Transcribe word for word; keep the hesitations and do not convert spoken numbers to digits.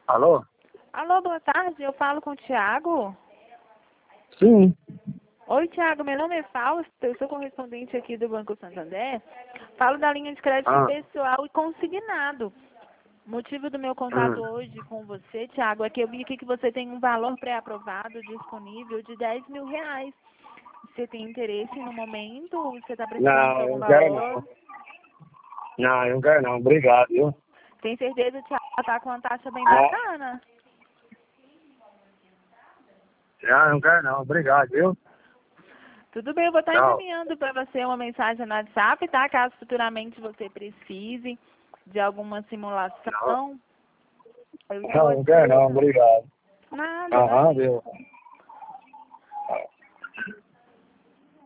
Alô? Alô, boa tarde. Eu falo com o Thiago. Sim. Oi, Thiago. Meu nome é Fausto. Eu sou correspondente aqui do Banco Santander. Falo da linha de crédito Ah. pessoal e consignado. O motivo do meu contato Hum. hoje com você, Thiago, é que eu vi aqui que você tem um valor pré-aprovado disponível de dez mil reais. Você tem interesse no momento? Você está precisando de Não, eu algum não quero valor? não. Não, eu não quero não. Obrigado, viu? Tem certeza que está com uma taxa bem Não. bacana? Não, eu não quero não. Obrigado, viu? Tudo bem, eu vou estar Tchau. encaminhando para você uma mensagem no WhatsApp, tá? Caso futuramente você precise de alguma simulação. Eu Não, estou à não quero não. disposição. Obrigado. Nada, Aham, imagina. viu?